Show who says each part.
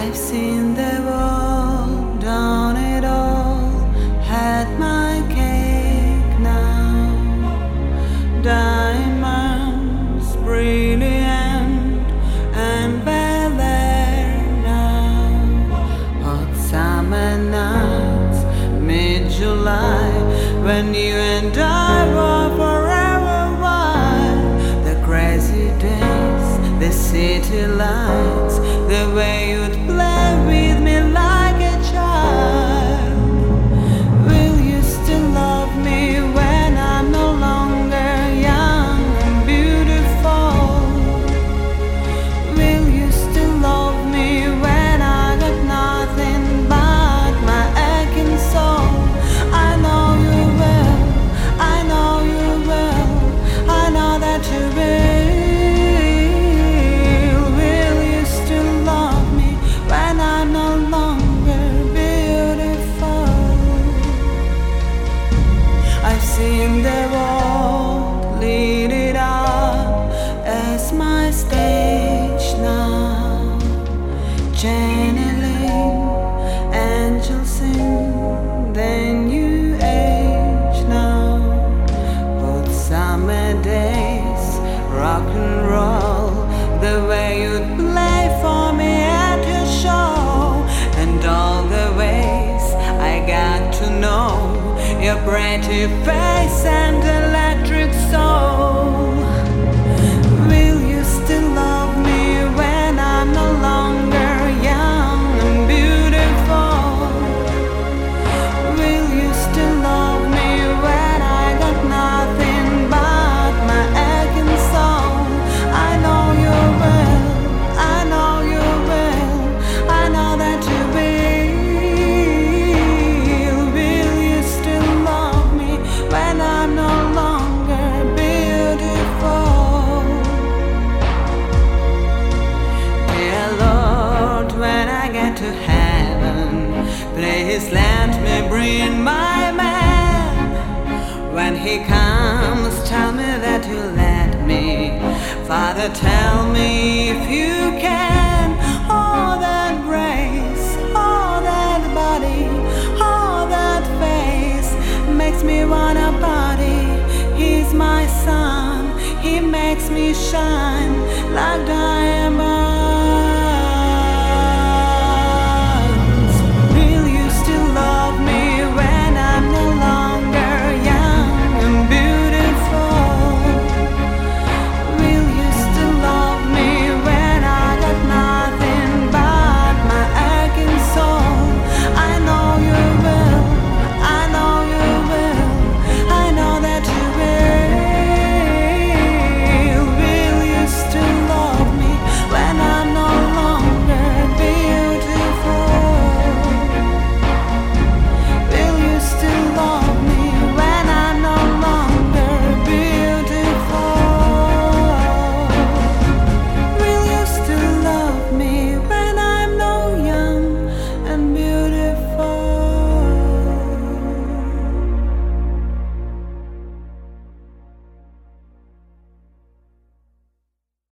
Speaker 1: I've seen the world, done it all, had my cake now. Diamonds, brilliant and Bel Air now. Hot summer nights, mid-July, when you and I were forever wild. The crazy days, the city lights, the way you'd play with me like a child. Will you still love me when I'm no longer young and beautiful? Will you still love me when I got nothing but my aching soul? I know you will, I know you will, I know that you will. Seen the world, lead it up as my stage now. Channeling, angels sing, then you age now. Both summer days, rock and roll, the way you'd play for me at your show, and all the ways I got to know your pretty face and electric soul. Will you still love me when I'm no longer young and beautiful? Will you still love me when I got nothing but my aching soul? I know you will, I know you will, I know that you will. When I'm no longer beautiful. Dear Lord, when I get to heaven, please let me bring my man. When he comes, tell me that you let me. Father, tell me if you can. All that grace, all that body, all that face makes me wanna party. He's my sun, he makes me shine like diamonds.